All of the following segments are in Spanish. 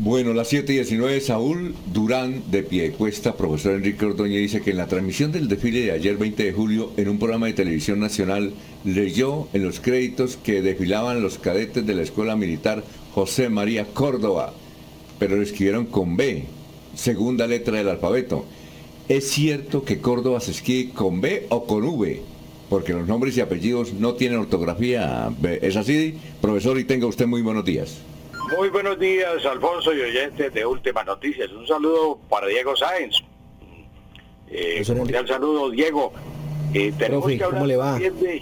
Bueno, las 7:19, Saúl Durán de Piedecuesta, profesor Enrique Ordóñez, dice que en la transmisión del desfile de ayer 20 de julio en un programa de televisión nacional leyó en los créditos que desfilaban los cadetes de la Escuela Militar José María Córdoba, pero lo escribieron con B, segunda letra del alfabeto. ¿Es cierto que Córdoba se escribe con B o con V? Porque los nombres y apellidos no tienen ortografía. ¿Es así, profesor? Y tenga usted muy buenos días. Muy buenos días, Alfonso y oyentes de Últimas Noticias. Un saludo para Diego Sáenz. Cordial saludo, Diego. Tenemos Profe, que hablar ¿cómo le va?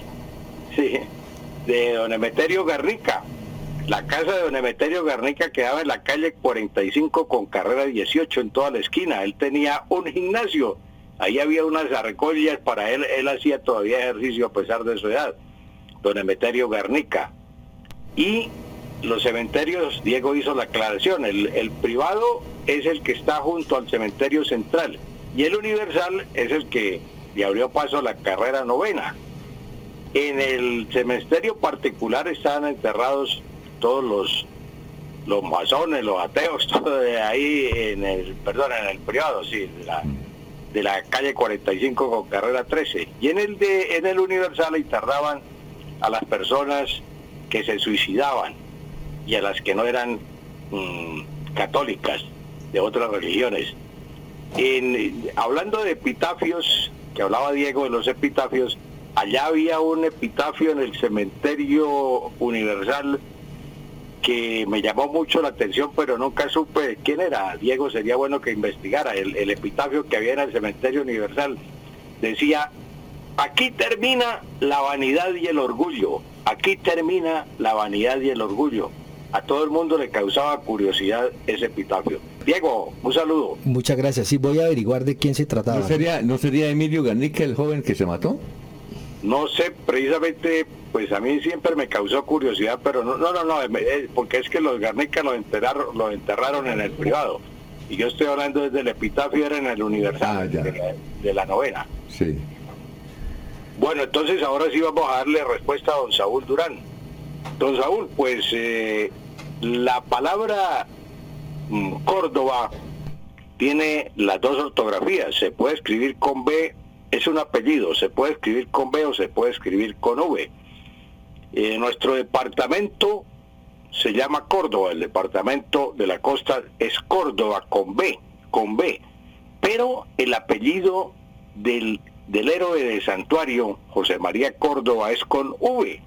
De don Emeterio Garnica. La casa de don Emeterio Garnica quedaba en la calle 45 con carrera 18 en toda la esquina. Él tenía un gimnasio. Ahí había unas argollas para él. Él hacía todavía ejercicio a pesar de su edad. Don Emeterio Garnica. Y los cementerios, Diego hizo la aclaración, el privado es el que está junto al cementerio central y el universal es el que le abrió paso a la carrera 9. En el cementerio particular estaban enterrados todos los masones, los ateos, todo de ahí en el privado, sí, de la calle 45 con carrera 13. Y en el universal enterraban a las personas que se suicidaban y a las que no eran católicas, de otras religiones. Hablando de epitafios, que hablaba Diego de los epitafios, allá había un epitafio en el cementerio universal que me llamó mucho la atención, pero nunca supe quién era. Diego, sería bueno que investigara. El epitafio que había en el cementerio universal decía: aquí termina la vanidad y el orgullo, aquí termina la vanidad y el orgullo. A todo el mundo le causaba curiosidad ese epitafio. Diego, un saludo. Muchas gracias. Sí, voy a averiguar de quién se trataba. ¿No sería Emilio Garnica el joven que se mató? No sé, precisamente, pues a mí siempre me causó curiosidad, pero no, porque es que los Garnica los enterraron en el privado. Y yo estoy hablando desde el epitafio, era en el universal, de la 9. Sí. Bueno, entonces ahora sí vamos a darle respuesta a don Saúl Durán. Don Saúl, pues la palabra Córdoba tiene las dos ortografías. Se puede escribir con B, es un apellido, se puede escribir con B o se puede escribir con V. Nuestro departamento se llama Córdoba, el departamento de la costa es Córdoba con B, pero el apellido del héroe de santuario, José María Córdoba, es con V.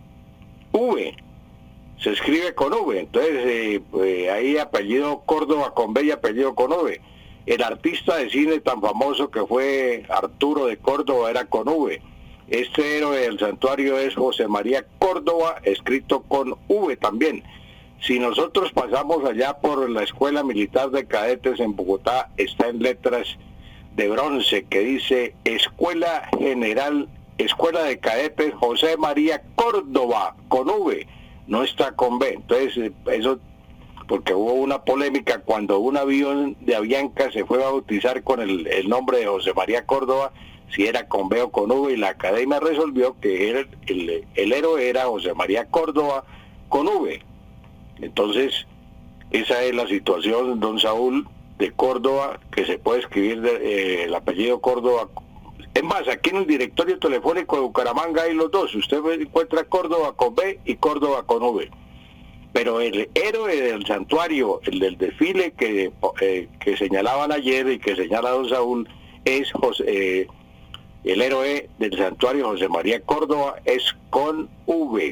Se escribe con V, entonces ahí apellido Córdoba con B y apellido con V. El artista de cine tan famoso que fue Arturo de Córdoba era con V. Este héroe del santuario es José María Córdoba, escrito con V también. Si nosotros pasamos allá por la Escuela Militar de Cadetes en Bogotá, está en letras de bronce que dice Escuela de Cadetes José María Córdoba, con V, no está con B. Entonces, eso, porque hubo una polémica cuando un avión de Avianca se fue a bautizar con el nombre de José María Córdoba, si era con B o con V, y la academia resolvió que el héroe era José María Córdoba con V. Entonces, esa es la situación, don Saúl, de Córdoba, que se puede escribir el apellido Córdoba. Es más, aquí en el directorio telefónico de Bucaramanga hay los dos. Usted encuentra Córdoba con B y Córdoba con V. Pero el héroe del santuario, el del desfile que señalaban ayer y que señala don Saúl, es el héroe del santuario José María Córdoba, es con V.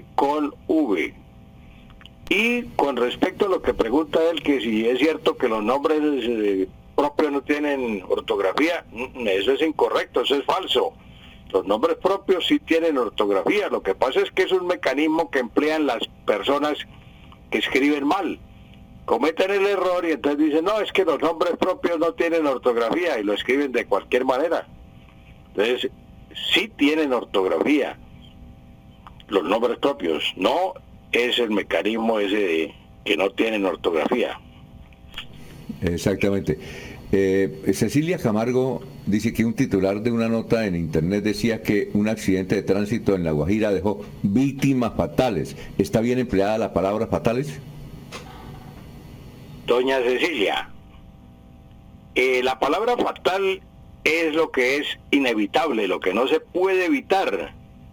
Y con respecto a lo que pregunta él, que si es cierto que los nombres propios no tienen ortografía, eso es incorrecto, eso es falso. Los nombres propios sí tienen ortografía. Lo que pasa es que es un mecanismo que emplean las personas que escriben mal. Cometen el error y entonces dicen, no, es que los nombres propios no tienen ortografía, y lo escriben de cualquier manera. Entonces, sí tienen ortografía los nombres propios, no es el mecanismo ese de que no tienen ortografía. Exactamente. Cecilia Camargo dice que un titular de una nota en internet decía que un accidente de tránsito en La Guajira dejó víctimas fatales. ¿Está bien empleada la palabra fatales? Doña Cecilia, la palabra fatal es lo que es inevitable, lo que no se puede evitar.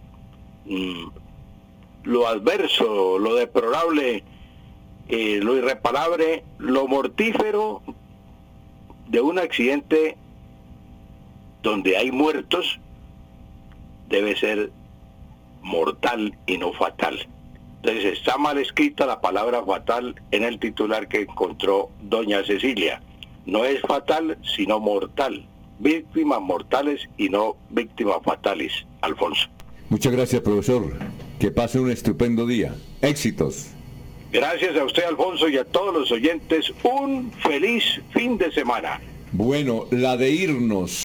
Lo adverso, lo deplorable, lo irreparable, lo mortífero de un accidente donde hay muertos debe ser mortal y no fatal. Entonces está mal escrita la palabra fatal en el titular que encontró doña Cecilia. No es fatal, sino mortal. Víctimas mortales y no víctimas fatales, Alfonso. Muchas gracias, profesor. Que pase un estupendo día. Éxitos. Gracias a usted, Alfonso, y a todos los oyentes. Un feliz fin de semana. Bueno, la de irnos